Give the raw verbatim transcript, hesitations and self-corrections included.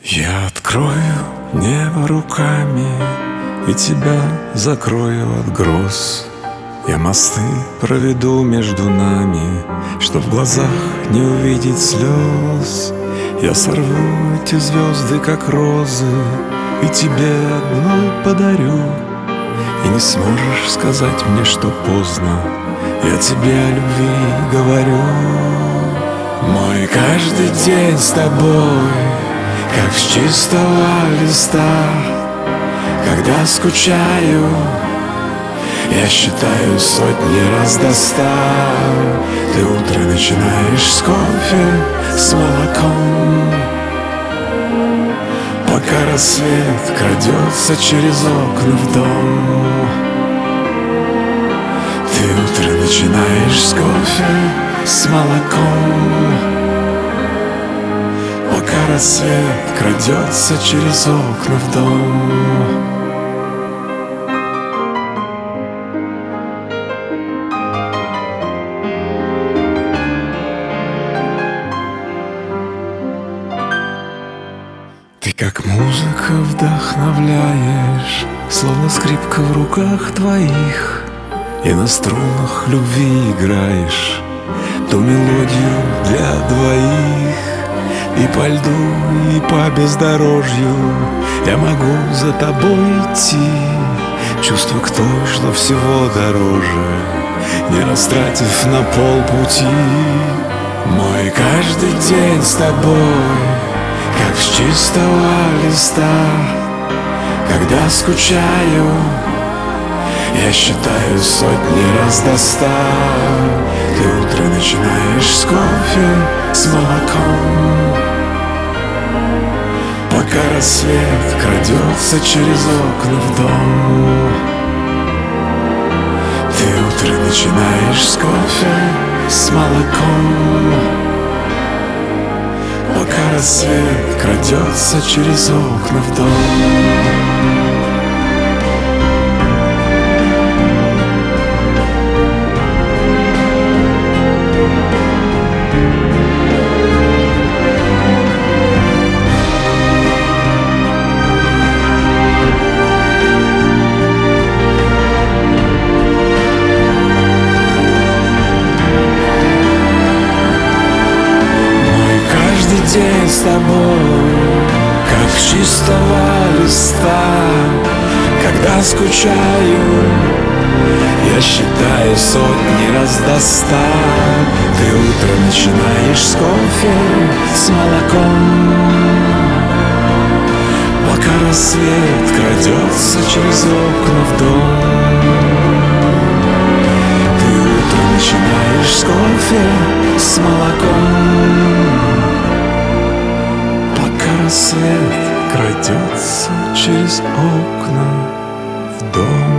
Я открою небо руками и тебя закрою от гроз. Я мосты проведу между нами, чтоб в глазах не увидеть слез. Я сорву эти звезды, как розы, и тебе одной подарю. И не сможешь сказать мне, что поздно, я тебе о любви говорю. Мой каждый день с тобой, как с чистого листа. Когда скучаю, я считаю сотни раз до ста. Ты утро начинаешь с кофе, с молоком, пока рассвет крадется через окна в дом. Ты утро начинаешь с кофе, с молоком, пока рассвет крадется через окна в дом. Ты как музыка вдохновляешь, словно скрипка в руках твоих, и на струнах любви играешь ту мелодию для двоих. И по льду, и по бездорожью я могу за тобой идти, чувство к той, что всего дороже, не растратив на полпути. Мой каждый день с тобой, как с чистого листа. Когда скучаю, я считаю сотни раз до ста. Ты утро начинаешь с кофе, с молоком, пока рассвет крадется через окна в дом. Ты утро начинаешь с кофе, с молоком, пока рассвет крадется через окна в дом. День с тобой, как с чистого листа. Когда скучаю, я считаю сотни раз до ста. Ты утро начинаешь с кофе, с молоком, пока рассвет крадется через окна в дом. Ты утро начинаешь с кофе, с молоком, рассвет крадется через окна в дом.